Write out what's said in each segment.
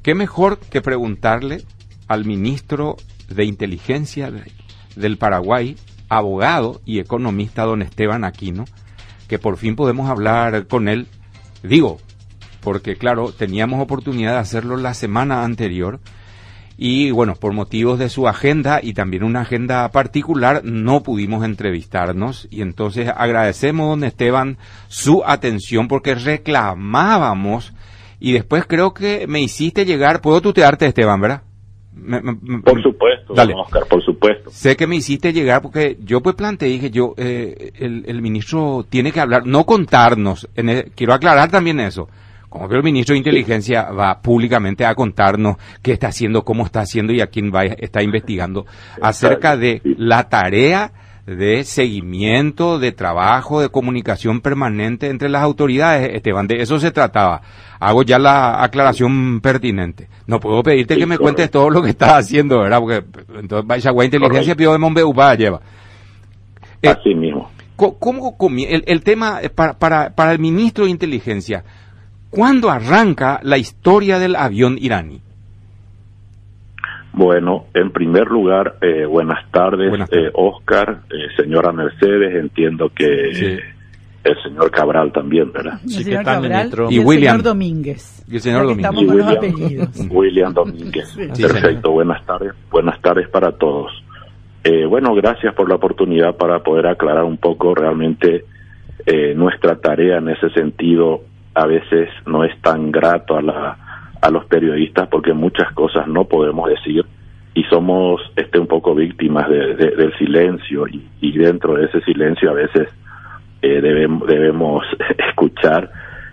¿qué mejor que preguntarle al ministro de Inteligencia del Paraguay, abogado y economista, don Esteban Aquino, que por fin podemos hablar con él? Digo, porque claro, teníamos oportunidad de hacerlo la semana anterior y bueno, por motivos de su agenda y también una agenda particular, no pudimos entrevistarnos y entonces agradecemos, don Esteban, su atención porque reclamábamos y después creo que me hiciste llegar, puedo tutearte, Esteban, ¿verdad? Por supuesto, dale. Oscar, por supuesto. Sé que me hiciste llegar porque yo pues planteé, dije yo, el ministro tiene que hablar, no contarnos, quiero aclarar también eso, como que el ministro de Inteligencia va públicamente a contarnos qué está haciendo, cómo está haciendo y a quién está investigando acerca de la tarea de seguimiento, de trabajo, de comunicación permanente entre las autoridades, Esteban, de eso se trataba. Hago ya la aclaración pertinente. No puedo pedirte que me cuentes todo lo que estás haciendo, ¿verdad? Porque entonces vaya a inteligencia, pido de Monbeuba lleva. Así mismo. ¿Cómo el tema para el ministro de Inteligencia? ¿Cuándo arranca la historia del avión iraní? Bueno, en primer lugar, buenas tardes, Oscar, señora Mercedes, entiendo que sí. El señor Cabral también, ¿verdad? Sí, ¿qué tal, ministro? Y William Domínguez. Y el señor Domínguez. Estamos con los apellidos. William Domínguez. Sí. Perfecto, buenas tardes para todos. Bueno, gracias por la oportunidad para poder aclarar un poco realmente nuestra tarea en ese sentido. A veces no es tan grato a los periodistas porque muchas cosas no podemos decir y somos un poco víctimas del silencio y dentro de ese silencio a veces debemos escuchar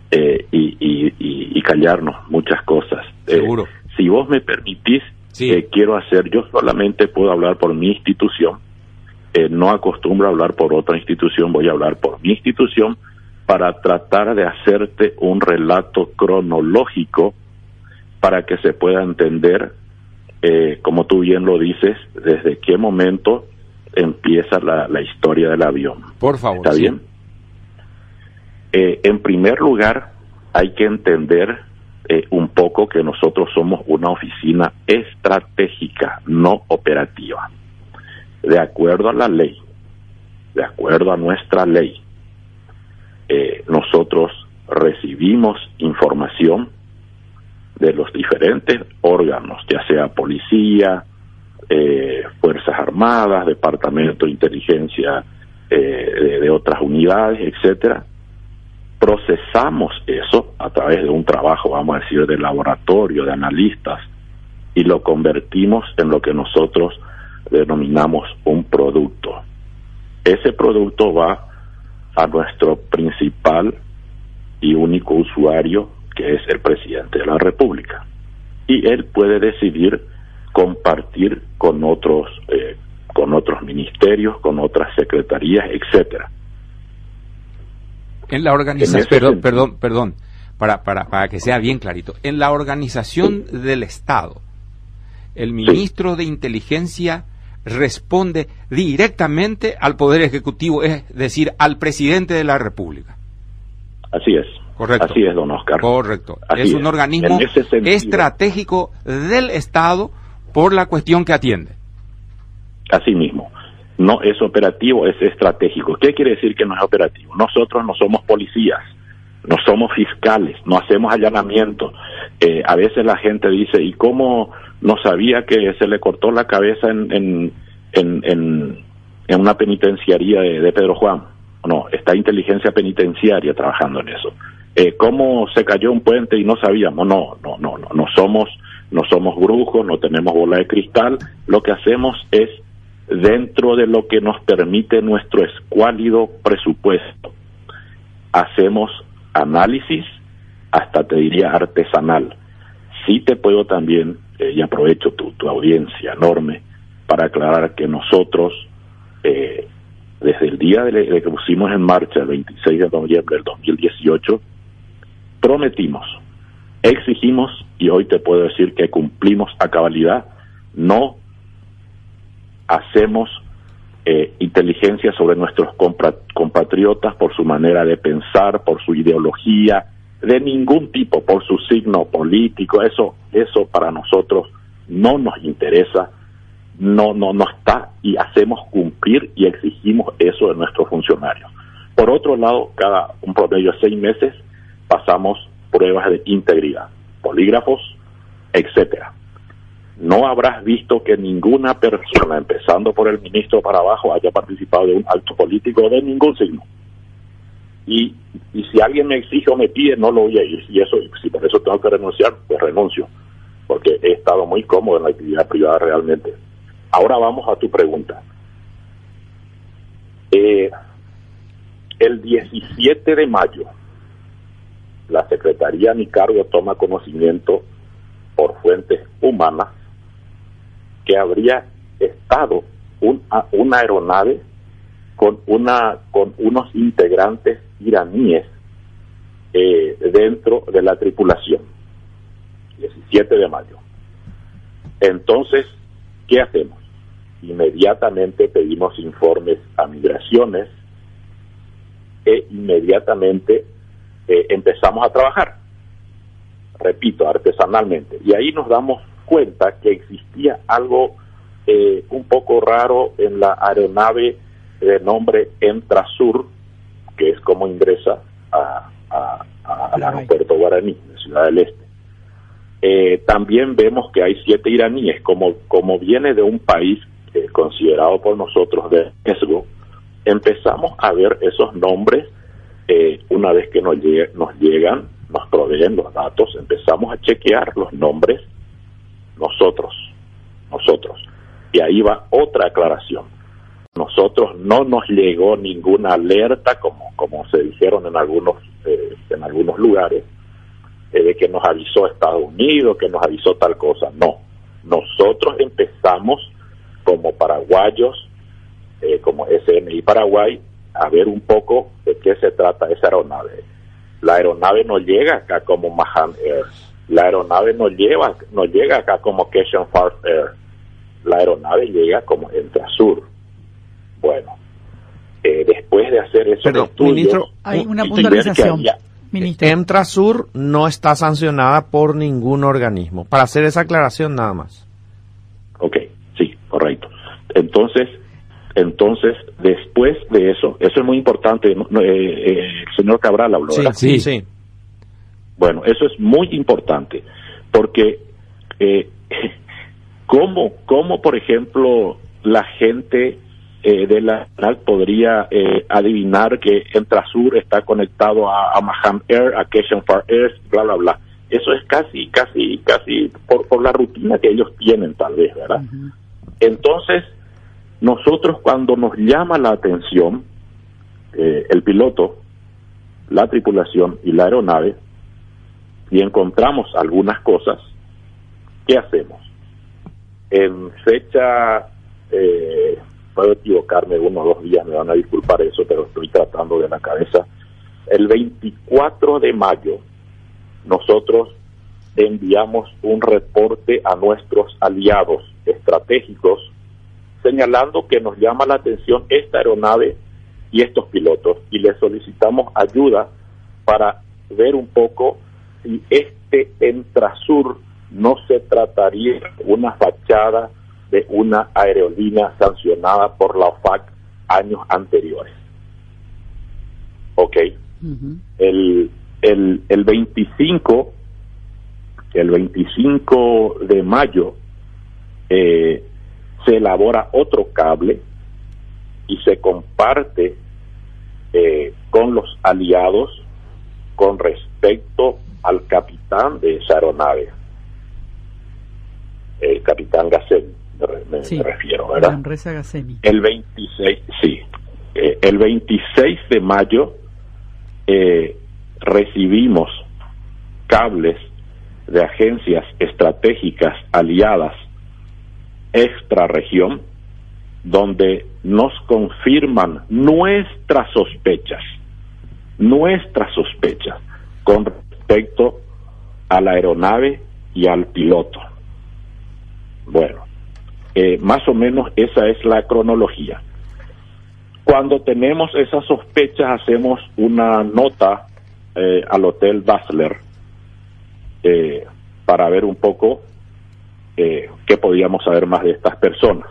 y callarnos muchas cosas. Seguro. Si vos me permitís, sí. Yo solamente puedo hablar por mi institución, no acostumbro a hablar por otra institución, voy a hablar por mi institución para tratar de hacerte un relato cronológico para que se pueda entender, como tú bien lo dices, desde qué momento empieza la historia del avión. Por favor. ¿Está bien? En primer lugar, hay que entender un poco que nosotros somos una oficina estratégica, no operativa. De acuerdo a la ley, de acuerdo a nuestra ley, nosotros recibimos información de los diferentes órganos, ya sea policía, Fuerzas Armadas, Departamento de Inteligencia de otras unidades, etcétera. Procesamos eso a través de un trabajo, vamos a decir, de laboratorio, de analistas, y lo convertimos en lo que nosotros denominamos un producto. Ese producto va a nuestro principal y único usuario, que es el presidente de la República, y él puede decidir compartir con otros ministerios, con otras secretarías, etcétera. En la organización, perdón, para que sea bien clarito, en la organización del Estado, el ministro de Inteligencia responde directamente al Poder Ejecutivo, es decir, al presidente de la República. Así es. Correcto. Así es, don Oscar. Correcto. Así es un organismo estratégico del Estado por la cuestión que atiende. Así mismo. No es operativo, es estratégico. ¿Qué quiere decir que no es operativo? Nosotros no somos policías, no somos fiscales, no hacemos allanamientos. A veces la gente dice, ¿y cómo no sabía que se le cortó la cabeza en una penitenciaría de Pedro Juan? No, está inteligencia penitenciaria trabajando en eso. ¿Cómo se cayó un puente y no sabíamos? No somos brujos, no tenemos bola de cristal. Lo que hacemos es dentro de lo que nos permite nuestro escuálido presupuesto. Hacemos análisis, hasta te diría artesanal. Sí te puedo también, y aprovecho tu audiencia enorme, para aclarar que nosotros, desde el día de que pusimos en marcha, el 26 de noviembre del 2018, prometimos, exigimos, y hoy te puedo decir que cumplimos a cabalidad, no hacemos inteligencia sobre nuestros compatriotas por su manera de pensar, por su ideología, de ningún tipo, por su signo político. Eso para nosotros no nos interesa, no está, y hacemos cumplir y exigimos eso de nuestros funcionarios. Por otro lado, cada un promedio de 6 meses pasamos pruebas de integridad, polígrafos, etcétera. No habrás visto que ninguna persona, empezando por el ministro para abajo, haya participado de un acto político de ningún signo. Y si alguien me exige o me pide, no lo voy a ir. Y eso, si por eso tengo que renunciar, pues renuncio, porque he estado muy cómodo en la actividad privada realmente. Ahora vamos a tu pregunta. El 17 de mayo, la Secretaría a mi cargo toma conocimiento por fuentes humanas que habría estado una aeronave con unos integrantes iraníes dentro de la tripulación. 17 de mayo. Entonces, ¿qué hacemos? Inmediatamente pedimos informes a Migraciones e inmediatamente empezamos a trabajar, repito, artesanalmente, y ahí nos damos cuenta que existía algo un poco raro en la aeronave de nombre Entrasur, que es como ingresa al aeropuerto Guaraní, en Ciudad del Este. También vemos que hay 7 iraníes, como viene de un país considerado por nosotros de riesgo. Empezamos a ver esos nombres. Una vez que nos llegan, nos proveen los datos, empezamos a chequear los nombres nosotros. Y ahí va otra aclaración. Nosotros no nos llegó ninguna alerta, como se dijeron en algunos lugares, de que nos avisó Estados Unidos, que nos avisó tal cosa. No, nosotros empezamos como paraguayos, como SNI Paraguay, a ver un poco de qué se trata esa aeronave. La aeronave no llega acá como Mahan Air, la aeronave no llega acá como Cajun Far Air, la aeronave llega como Entrasur. Bueno, después de hacer esos estudios, ministro, hay una puntualización. Ministro, Entrasur no está sancionada por ningún organismo. Para hacer esa aclaración nada más. Ok, sí, correcto. Entonces, después de eso es muy importante, el señor Cabral habló, ¿verdad? Sí. Bueno, eso es muy importante, porque ¿cómo, por ejemplo, la gente de la nacional podría adivinar que Entrasur está conectado a Mahan Air, a Cajun Far Air, bla, bla, bla? Eso es casi por la rutina que ellos tienen, tal vez, ¿verdad? Uh-huh. Entonces, nosotros cuando nos llama la atención el piloto, la tripulación y la aeronave, y encontramos algunas cosas, ¿qué hacemos? En fecha, puedo equivocarme 1 o 2 días, me van a disculpar eso, pero estoy tratando de la cabeza. El 24 de mayo, nosotros enviamos un reporte a nuestros aliados estratégicos, señalando que nos llama la atención esta aeronave y estos pilotos, y les solicitamos ayuda para ver un poco si este Entrasur no se trataría de una fachada de una aerolínea sancionada por la OFAC años anteriores. Ok. Uh-huh. El 25 de mayo se elabora otro cable y se comparte con los aliados con respecto al capitán de esa aeronave, el capitán Gassemi, me refiero, ¿verdad? El 26, sí, el 26 de mayo recibimos cables de agencias estratégicas aliadas extrarregión, donde nos confirman nuestras sospechas con respecto a la aeronave y al piloto. Bueno, más o menos esa es la cronología. Cuando tenemos esas sospechas, hacemos una nota al Hotel Basler para ver un poco qué podíamos saber más de estas personas.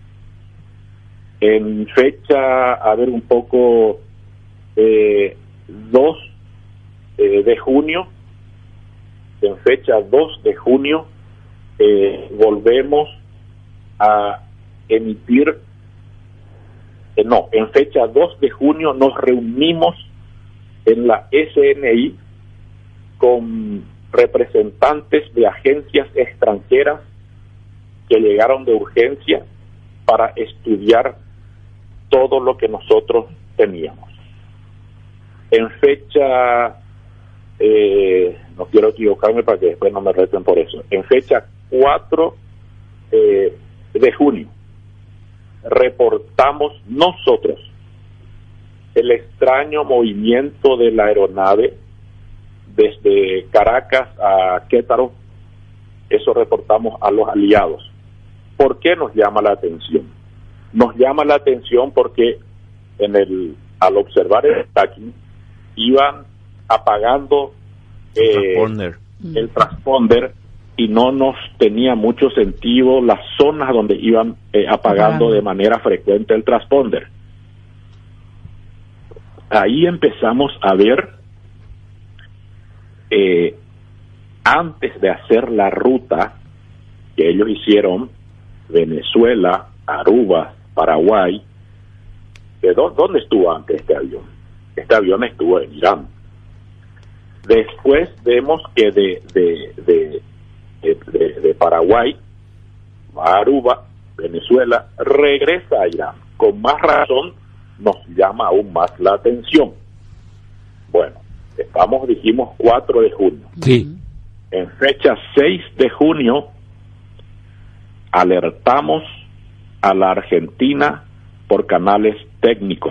En fecha, a ver un poco, 2 de junio, en fecha 2 de junio, volvemos a emitir, en fecha 2 de junio nos reunimos en la SNI con representantes de agencias extranjeras que llegaron de urgencia para estudiar todo lo que nosotros teníamos. En fecha, no quiero equivocarme para que después no me reten por eso, en fecha 4 de junio, reportamos nosotros el extraño movimiento de la aeronave desde Caracas a Querétaro. Eso reportamos a los aliados. ¿Por qué nos llama la atención? Nos llama la atención porque al observar el tracking iban apagando el transponder y no nos tenía mucho sentido las zonas donde iban apagando de manera frecuente el transponder. Ahí empezamos a ver, antes de hacer la ruta que ellos hicieron, Venezuela, Aruba, Paraguay, ¿dónde estuvo antes este avión? Este avión estuvo en Irán. Después vemos que de Paraguay a Aruba, Venezuela, regresa a Irán. Con más razón nos llama aún más la atención. Bueno, dijimos 4 de junio. Sí. En fecha 6 de junio alertamos a la Argentina por canales técnicos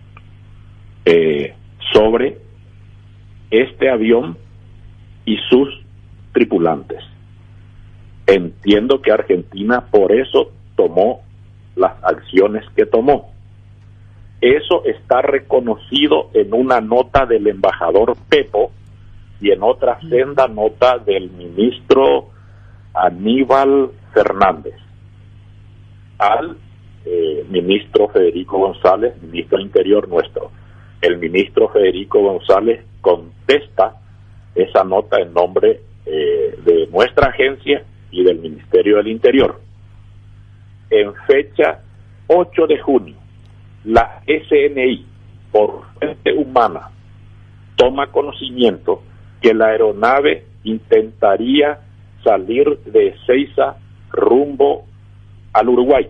sobre este avión y sus tripulantes. Entiendo que Argentina por eso tomó las acciones que tomó. Eso está reconocido en una nota del embajador Pepo y en otra senda nota del ministro Aníbal Fernández al ministro Federico González, ministro del Interior nuestro. El ministro Federico González contesta esa nota en nombre de nuestra agencia y del Ministerio del Interior. En fecha 8 de junio, la SNI, por fuente humana, toma conocimiento que la aeronave intentaría salir de Ezeiza rumbo al Uruguay.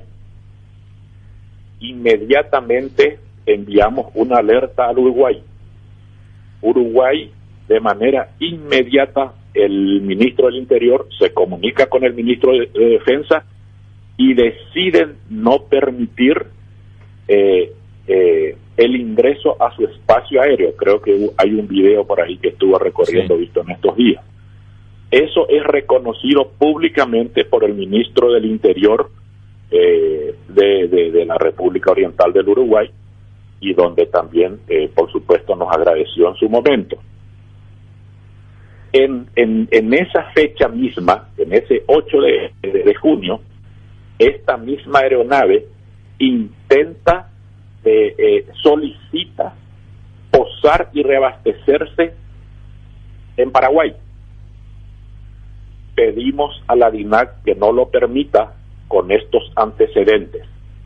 Inmediatamente enviamos una alerta al Uruguay. Uruguay, de manera inmediata, el ministro del Interior se comunica con el ministro de Defensa y deciden no permitir el ingreso a su espacio aéreo. Creo que hay un video por ahí que estuvo recorriendo, visto en estos días. Eso es reconocido públicamente por el ministro del Interior de la República Oriental del Uruguay, y donde también, por supuesto, nos agradeció en su momento. En esa fecha misma, en ese 8 de junio, esta misma aeronave solicita posar y reabastecerse en Paraguay. Pedimos a la DINAC que no lo permita con estos antecedentes.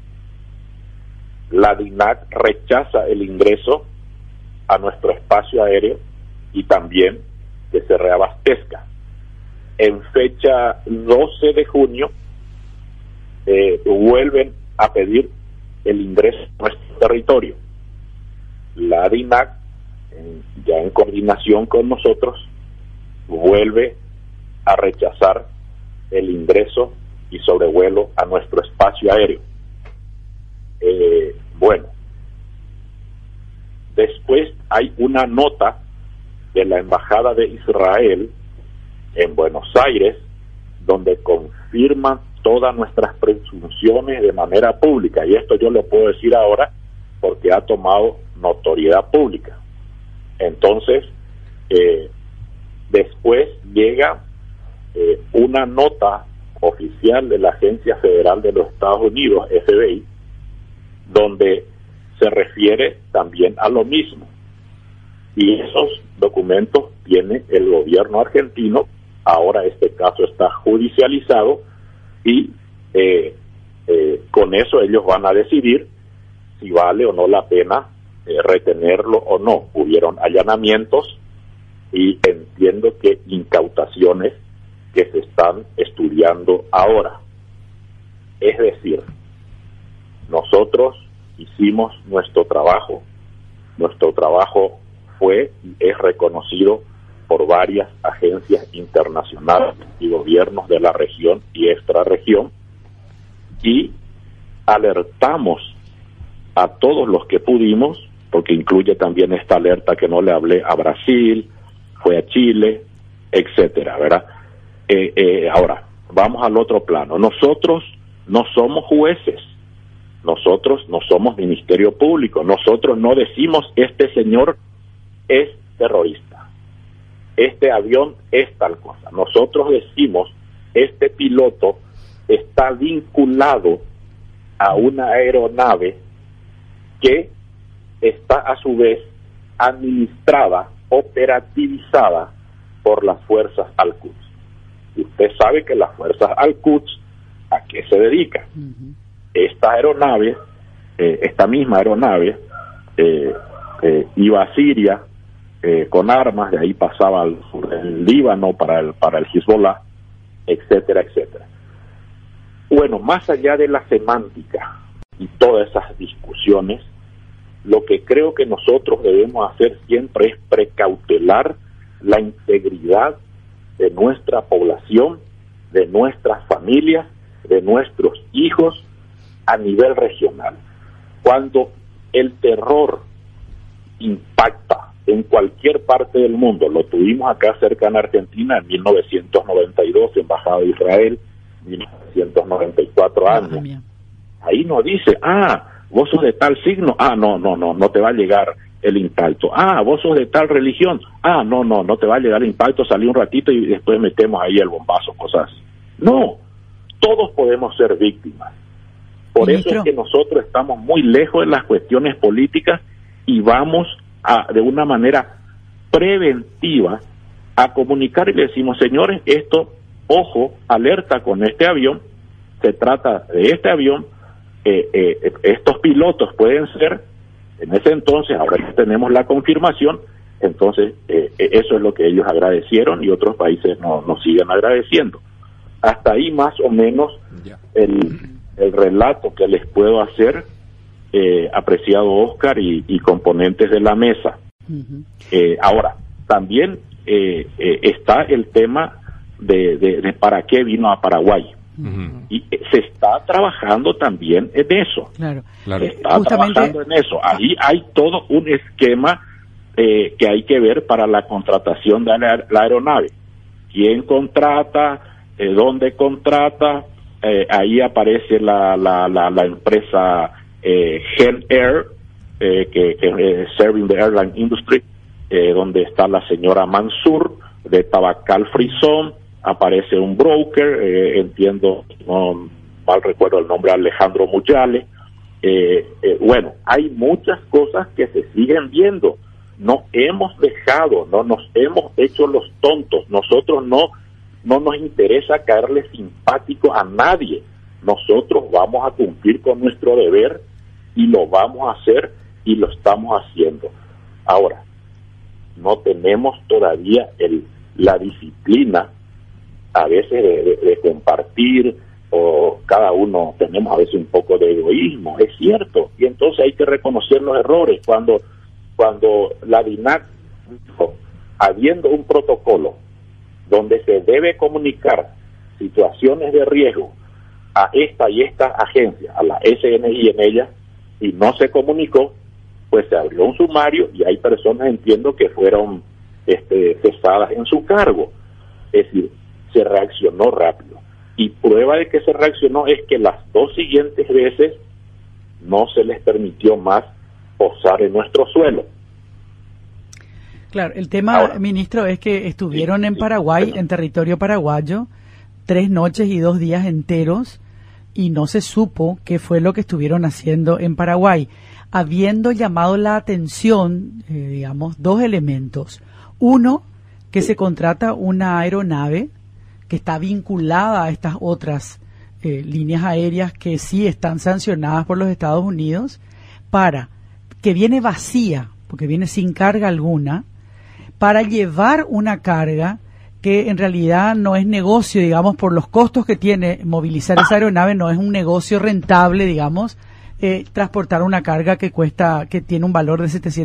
La DINAC rechaza el ingreso a nuestro espacio aéreo y también que se reabastezca. En fecha 12 de junio vuelven a pedir el ingreso a nuestro territorio. La DINAC, ya en coordinación con nosotros, vuelve a rechazar el ingreso y sobrevuelo a nuestro espacio aéreo. Bueno, después hay una nota de la Embajada de Israel en Buenos Aires donde confirman todas nuestras presunciones de manera pública, y esto yo lo puedo decir ahora porque ha tomado notoriedad pública. Entonces, Después llega una nota oficial de la Agencia Federal de los Estados Unidos, FBI, donde se refiere también a lo mismo. Y esos documentos tiene el gobierno argentino. Ahora este caso está judicializado y con eso ellos van a decidir si vale o no la pena retenerlo o no. Hubieron allanamientos y entiendo que incautaciones que se están estudiando ahora. Es decir, nosotros hicimos nuestro trabajo. Nuestro trabajo fue y es reconocido por varias agencias internacionales y gobiernos de la región y extrarregión, y alertamos a todos los que pudimos, porque incluye también esta alerta que no le hablé a Brasil, fue a Chile, etcétera, ¿verdad? Ahora, vamos al otro plano. Nosotros no somos jueces, nosotros no somos Ministerio Público, nosotros no decimos este señor es terrorista, este avión es tal cosa. Nosotros decimos este piloto está vinculado a una aeronave que está a su vez administrada, operativizada por las fuerzas Al-Quds. Y usted sabe que las fuerzas Al-Quds, ¿a qué se dedican? Esta aeronave, esta misma aeronave, iba a Siria con armas, de ahí pasaba al sur del Líbano para el Hezbollah, etcétera, etcétera. Bueno, más allá de la semántica y todas esas discusiones, lo que creo que nosotros debemos hacer siempre es precautelar la integridad de nuestra población, de nuestras familias, de nuestros hijos a nivel regional. Cuando el terror impacta en cualquier parte del mundo, lo tuvimos acá cerca en Argentina en 1992, Embajada de Israel, 1994 años. Ahí no dice, vos sos de tal signo, no te va a llegar el impacto. Vos sos de tal religión, no te va a llegar el impacto, salí un ratito y después metemos ahí el bombazo, cosas así. No, todos podemos ser víctimas. Por eso es que nosotros estamos muy lejos de las cuestiones políticas y vamos de una manera preventiva a comunicar y le decimos, señores, esto, ojo, alerta con este avión, se trata de este avión, estos pilotos pueden ser, en ese entonces, ahora ya tenemos la confirmación, entonces eso es lo que ellos agradecieron y otros países nos siguen agradeciendo. Hasta ahí más o menos el relato que les puedo hacer, apreciado Oscar y componentes de la mesa. Ahora, también está el tema de para qué vino a Paraguay. Y se está trabajando también en eso. Claro. Se está trabajando en eso. Ahí hay todo un esquema que hay que ver para la contratación de la aeronave. ¿Quién contrata? ¿Dónde contrata? Ahí aparece la empresa Gen Air, que es Serving the Airline Industry, donde está la señora Mansur de Tabacal Frisón. Aparece un broker, entiendo, no mal recuerdo el nombre, Alejandro Muyale. Bueno, hay muchas cosas que se siguen viendo. No hemos dejado, no nos hemos hecho los tontos. Nosotros no nos interesa caerle simpático a nadie. Nosotros vamos a cumplir con nuestro deber y lo vamos a hacer y lo estamos haciendo. Ahora, no tenemos todavía la disciplina a veces de compartir, o cada uno tenemos a veces un poco de egoísmo, es cierto, y entonces hay que reconocer los errores. Cuando la DINAC dijo, habiendo un protocolo donde se debe comunicar situaciones de riesgo a esta y esta agencia, a la SNI en ella, y no se comunicó, pues se abrió un sumario y hay personas, entiendo, que fueron cesadas en su cargo. Es decir, se reaccionó rápido. Y prueba de que se reaccionó es que las dos siguientes veces no se les permitió más posar en nuestro suelo. Claro, el tema, ahora, ministro, es que estuvieron en Paraguay, en territorio paraguayo, 3 noches y 2 días enteros, y no se supo qué fue lo que estuvieron haciendo en Paraguay, habiendo llamado la atención, digamos, 2 elementos. Uno, que se contrata una aeronave que está vinculada a estas otras líneas aéreas que sí están sancionadas por los Estados Unidos, que viene vacía, porque viene sin carga alguna, para llevar una carga que en realidad no es negocio, digamos, por los costos que tiene movilizar esa aeronave, no es un negocio rentable, digamos, transportar una carga que tiene un valor de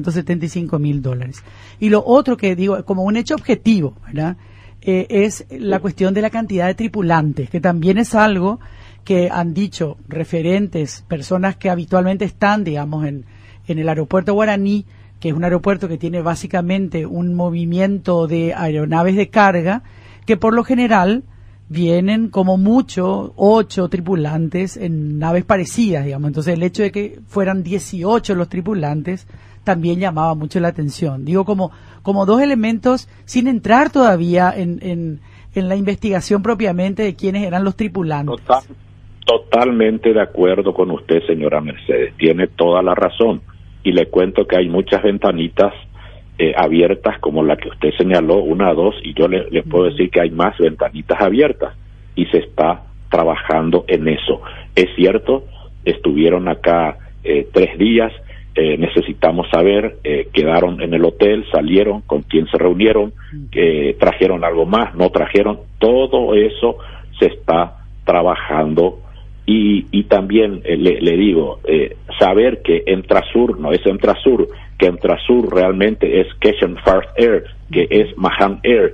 $775,000. Y lo otro que digo, como un hecho objetivo, ¿verdad?, es la cuestión de la cantidad de tripulantes, que también es algo que han dicho referentes, personas que habitualmente están, digamos, en el aeropuerto Guaraní, que es un aeropuerto que tiene básicamente un movimiento de aeronaves de carga, que por lo general vienen como mucho 8 tripulantes en naves parecidas, digamos. Entonces el hecho de que fueran 18 los tripulantes también llamaba mucho la atención. Digo, como 2 elementos, sin entrar todavía en la investigación propiamente de quiénes eran los tripulantes. Totalmente de acuerdo con usted, señora Mercedes. Tiene toda la razón. Y le cuento que hay muchas ventanitas abiertas, como la que usted señaló, 1 a 2, y yo le puedo decir que hay más ventanitas abiertas, y se está trabajando en eso. Es cierto, estuvieron acá 3 días, necesitamos saber, quedaron en el hotel, salieron, con quién se reunieron, trajeron algo más, no trajeron, todo eso se está trabajando. Y también le digo, saber que Entrasur no es Entrasur, que Entrasur realmente es Quezon Fast Air, que es Mahan Air,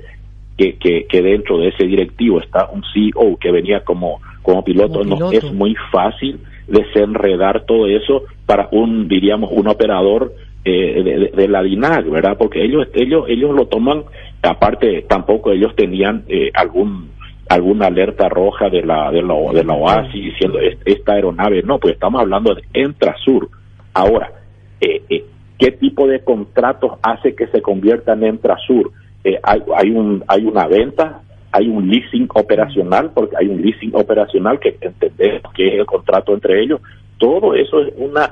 que dentro de ese directivo está un CEO que venía como piloto. No es muy fácil desenredar todo eso para un operador de la DINAG, ¿verdad? Porque ellos lo toman, aparte tampoco ellos tenían alguna alerta roja de la OASI diciendo esta aeronave, no, pues estamos hablando de Entrasur. Ahora, ¿qué tipo de contratos hace que se convierta en Entrasur? Hay una venta, hay un leasing operacional, porque hay un leasing operacional que entendemos que es el contrato entre ellos. Todo eso es una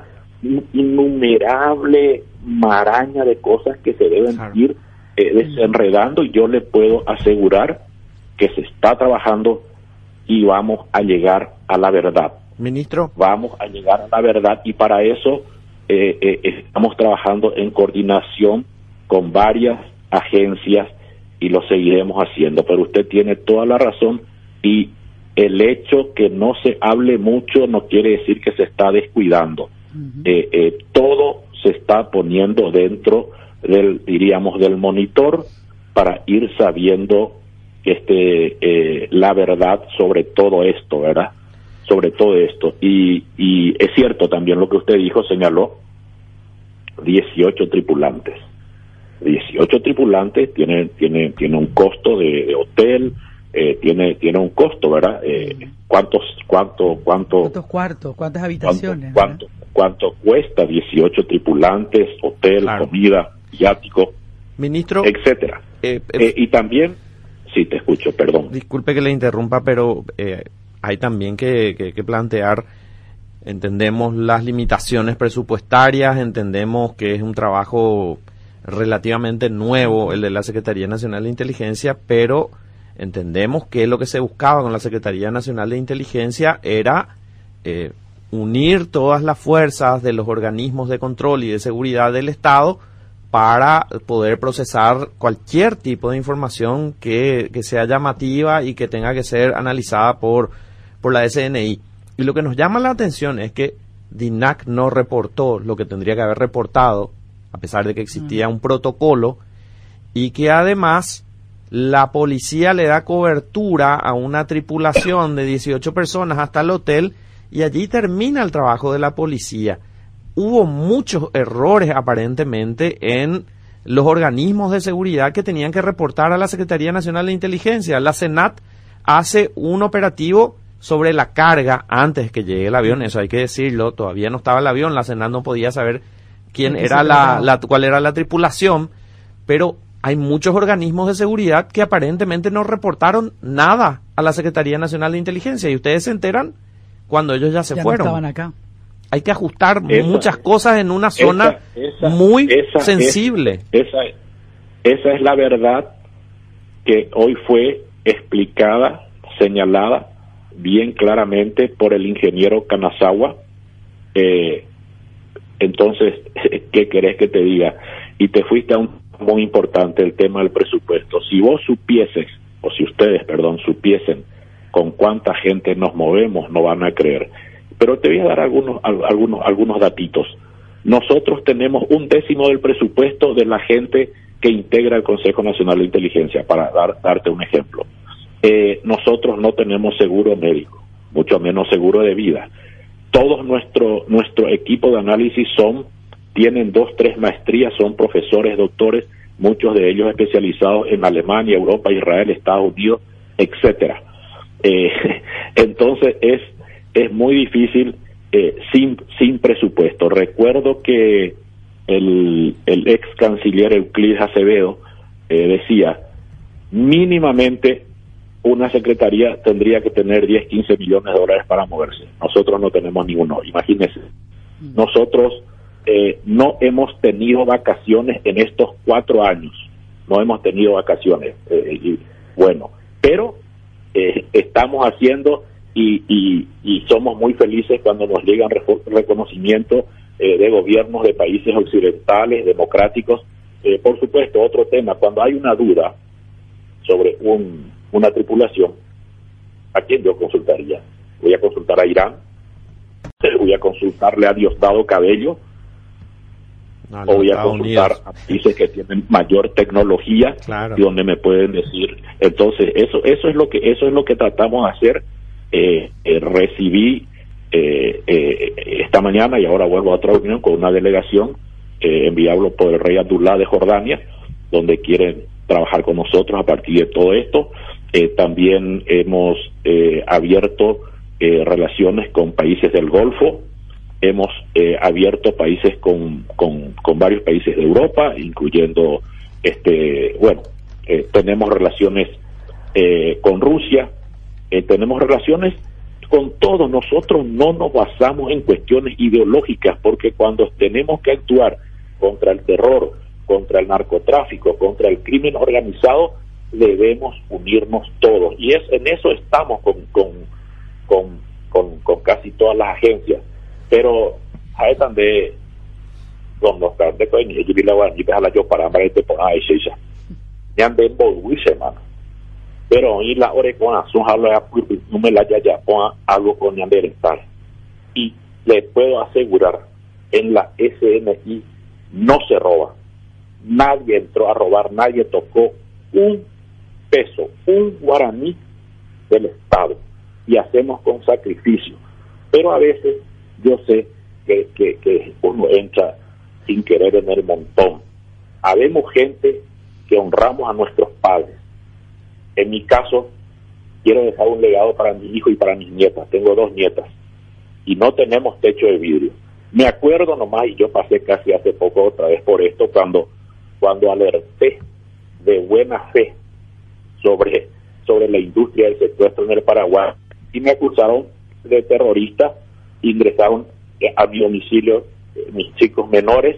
innumerable maraña de cosas que se deben ir desenredando, y yo le puedo asegurar que se está trabajando y vamos a llegar a la verdad. Ministro. Vamos a llegar a la verdad, y para eso estamos trabajando en coordinación con varias agencias y lo seguiremos haciendo. Pero usted tiene toda la razón, y el hecho que no se hable mucho no quiere decir que se está descuidando. Todo se está poniendo dentro del monitor para ir sabiendo la verdad sobre todo esto, ¿verdad? Sobre todo esto. Y es cierto también lo que usted dijo, señaló, 18 tripulantes. 18 tripulantes tiene un costo de hotel, tiene un costo, ¿verdad? ¿Cuántos cuartos? ¿Cuántas habitaciones? ¿Cuánto cuesta 18 tripulantes, hotel, claro, comida, viático, ministro, etcétera? Y también, sí, te escucho, perdón. Disculpe que le interrumpa, pero hay también que plantear, entendemos las limitaciones presupuestarias, entendemos que es un trabajo relativamente nuevo el de la Secretaría Nacional de Inteligencia, pero entendemos que lo que se buscaba con la Secretaría Nacional de Inteligencia era unir todas las fuerzas de los organismos de control y de seguridad del Estado para poder procesar cualquier tipo de información que sea llamativa y que tenga que ser analizada por la SNI. Y lo que nos llama la atención es que DINAC no reportó lo que tendría que haber reportado, a pesar de que existía un protocolo, y que además la policía le da cobertura a una tripulación de 18 personas hasta el hotel, y allí termina el trabajo de la policía. Hubo muchos errores aparentemente en los organismos de seguridad que tenían que reportar a la Secretaría Nacional de Inteligencia. La SENAT hace un operativo sobre la carga antes que llegue el avión, eso hay que decirlo, todavía no estaba el avión, la SENAT no podía saber quién era cuál era la tripulación, pero hay muchos organismos de seguridad que aparentemente no reportaron nada a la Secretaría Nacional de Inteligencia y ustedes se enteran cuando ellos ya se fueron. No estaban acá. Hay que ajustar muchas cosas en una zona muy sensible. Esa es la verdad que hoy fue explicada, señalada bien claramente por el ingeniero Kanazawa. Entonces, ¿qué querés que te diga? Y te fuiste a un muy importante, el tema del presupuesto. Si vos supieses, o si ustedes, perdón, supiesen con cuánta gente nos movemos, no van a creer. Pero te voy a dar algunos datitos. Nosotros tenemos 1/10 del presupuesto de la gente que integra el Consejo Nacional de Inteligencia, para darte un ejemplo. Nosotros no tenemos seguro médico, mucho menos seguro de vida. Todos nuestro equipo de análisis tienen 2, 3 maestrías, son profesores, doctores, muchos de ellos especializados en Alemania, Europa, Israel, Estados Unidos, etcétera. Entonces es muy difícil sin presupuesto. Recuerdo que el ex canciller Euclides Acevedo decía, mínimamente una secretaría tendría que tener 10, 15 millones de dólares para moverse. Nosotros no tenemos ninguno, imagínense. Nosotros no hemos tenido vacaciones en estos 4 años. No hemos tenido vacaciones. Pero estamos haciendo y somos muy felices cuando nos llegan reconocimientos de gobiernos de países occidentales, democráticos. Por supuesto, otro tema, cuando hay una duda sobre una tripulación, ¿a quién yo consultaría? Voy a consultar a Irán, voy a consultarle a Diosdado Cabello, o voy a consultar a países que tienen mayor tecnología, claro, y donde me pueden decir. Entonces eso es lo que tratamos de hacer. Recibí esta mañana, y ahora vuelvo a otra reunión con una delegación enviada por el rey Abdullah de Jordania, donde quieren trabajar con nosotros a partir de todo esto. También hemos abierto relaciones con países del Golfo, hemos abierto países con varios países de Europa, incluyendo tenemos relaciones con Rusia, tenemos relaciones con todos. Nosotros no nos basamos en cuestiones ideológicas, porque cuando tenemos que actuar contra el terror, contra el narcotráfico, contra el crimen organizado, debemos unirnos todos, y en eso estamos con casi todas las agencias. Pero hay también los grandes cosas ni yo vi la guardia a la yo para te por ahí se ya ven semana, pero hoy la hora con azul no me la ya pon algo con estar, y le puedo asegurar, en la SNI no se roba, nadie entró a robar, nadie tocó un peso, un guaraní del Estado, y hacemos con sacrificio. Pero a veces yo sé que uno entra sin querer en el montón. Habemos gente que honramos a nuestros padres. En mi caso, quiero dejar un legado para mi hijo y para mis nietas. Tengo 2 nietas y no tenemos techo de vidrio. Me acuerdo nomás, y yo pasé casi hace poco otra vez por esto, cuando alerté de buena fe sobre la industria del secuestro en el Paraguay, y me acusaron de terrorista, ingresaron a mi domicilio mis chicos menores,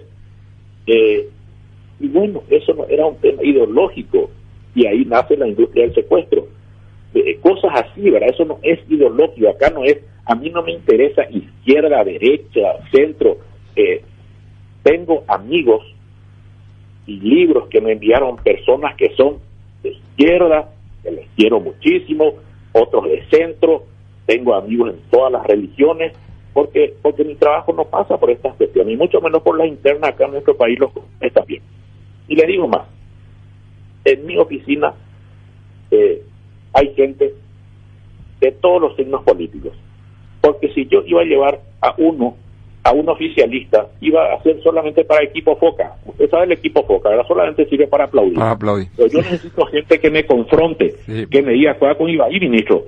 y bueno, eso no era un tema ideológico, y ahí nace la industria del secuestro. Cosas así, ¿verdad? Eso no es ideológico, acá no es, a mí no me interesa izquierda, derecha, centro. Tengo amigos y libros que me enviaron personas que son de izquierda, que les quiero muchísimo, otros de centro. Tengo amigos en todas las religiones, porque mi trabajo no pasa por estas cuestiones, y mucho menos por las internas acá en nuestro país está bien. Y le digo más, en mi oficina hay gente de todos los signos políticos, porque si yo iba a llevar a un oficialista, iba a ser solamente para equipo Foca. Usted sabe, el equipo Foca, ¿verdad? Solamente sirve para aplaudir. Pero yo necesito gente que me confronte, sí, que me diga, ¿cuál con iba ahí, ministro?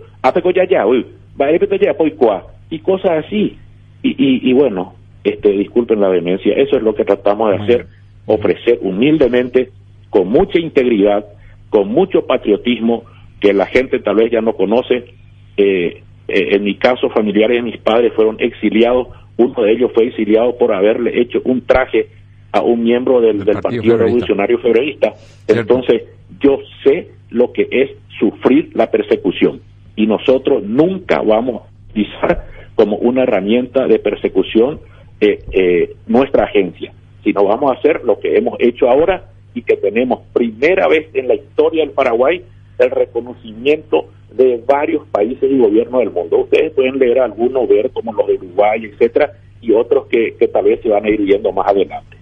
Y cosas así. Y bueno, disculpen la vehemencia, eso es lo que tratamos de hacer, ofrecer humildemente con mucha integridad, con mucho patriotismo, que la gente tal vez ya no conoce. En mi caso, familiares de mis padres fueron exiliados. Uno de ellos fue exiliado por haberle hecho un traje a un miembro del Partido Revolucionario Febrerista. Entonces, yo sé lo que es sufrir la persecución, y nosotros nunca vamos a utilizar como una herramienta de persecución nuestra agencia, sino vamos a hacer lo que hemos hecho ahora, y que tenemos primera vez en la historia del Paraguay el reconocimiento de varios países y gobiernos del mundo. Ustedes pueden leer algunos, ver como los de Uruguay, etcétera, y otros que tal vez se van a ir viendo más adelante.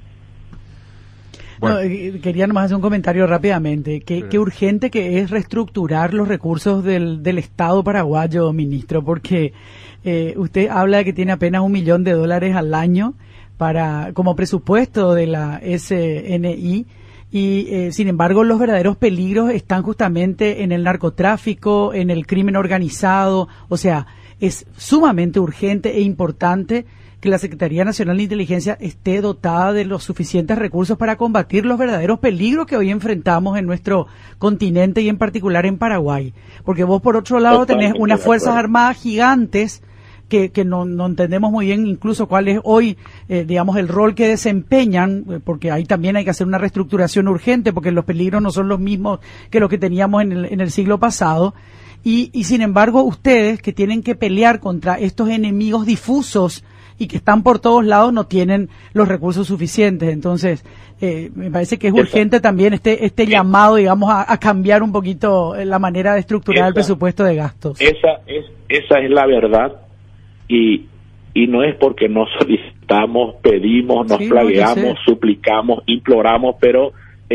Bueno. No, quería nomás hacer un comentario rápidamente. Qué urgente que es reestructurar los recursos del Estado paraguayo, ministro, porque usted habla de que tiene apenas $1 millón al año como presupuesto de la SNI, y sin embargo los verdaderos peligros están justamente en el narcotráfico, en el crimen organizado. O sea, es sumamente urgente e importante que la Secretaría Nacional de Inteligencia esté dotada de los suficientes recursos para combatir los verdaderos peligros que hoy enfrentamos en nuestro continente, y en particular en Paraguay. Porque vos, por otro lado, tenés unas Fuerzas Armadas gigantes que no entendemos muy bien incluso cuál es hoy, digamos, el rol que desempeñan, porque ahí también hay que hacer una reestructuración urgente, porque los peligros no son los mismos que los que teníamos en el siglo pasado. Y sin embargo, ustedes, que tienen que pelear contra estos enemigos difusos y que están por todos lados, no tienen los recursos suficientes. Entonces, me parece que es urgente también este llamado, digamos, a cambiar un poquito la manera de estructurar el presupuesto de gastos. Esa es la verdad, y no es porque nos solicitamos, pedimos, nos plagueamos, suplicamos, imploramos, pero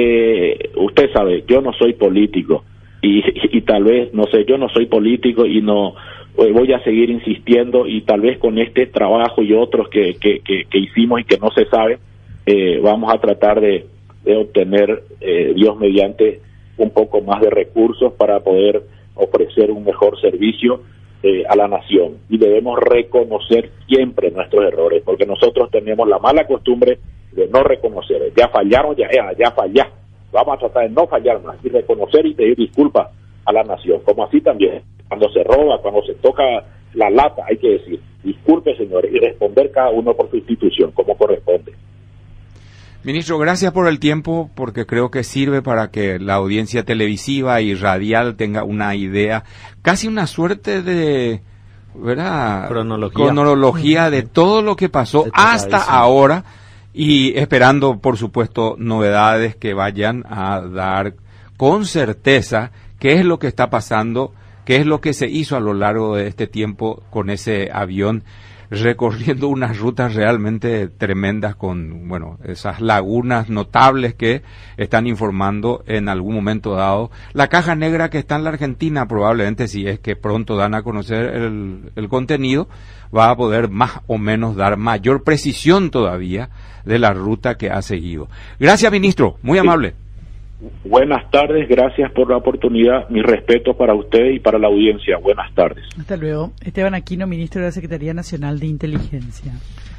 usted sabe, yo no soy político, y tal vez, no sé, yo no soy político y no voy a seguir insistiendo, y tal vez con este trabajo y otros que hicimos y que no se sabe, vamos a tratar de obtener, Dios mediante, un poco más de recursos para poder ofrecer un mejor servicio a la nación. Y debemos reconocer siempre nuestros errores, porque nosotros tenemos la mala costumbre de no reconocer. Ya fallaron, ya fallá. Vamos a tratar de no fallar más y reconocer y pedir disculpas a la nación. Como así también, cuando se roba, cuando se toca la lata, hay que decir, disculpe, señores, y responder cada uno por su institución, como corresponde. Ministro, gracias por el tiempo, porque creo que sirve para que la audiencia televisiva y radial tenga una idea, casi una suerte de, ¿verdad?, cronología de todo lo que pasó hasta ahora, y esperando, por supuesto, novedades que vayan a dar con certeza qué es lo que está pasando, qué es lo que se hizo a lo largo de este tiempo con ese avión, recorriendo unas rutas realmente tremendas, con, bueno, esas lagunas notables que están informando en algún momento dado. La caja negra que está en la Argentina, probablemente, si es que pronto dan a conocer el contenido, va a poder más o menos dar mayor precisión todavía de la ruta que ha seguido. Gracias, ministro, muy amable. Buenas tardes, gracias por la oportunidad, mi respeto para usted y para la audiencia. Buenas tardes. Hasta luego. Esteban Aquino, ministro de la Secretaría Nacional de Inteligencia.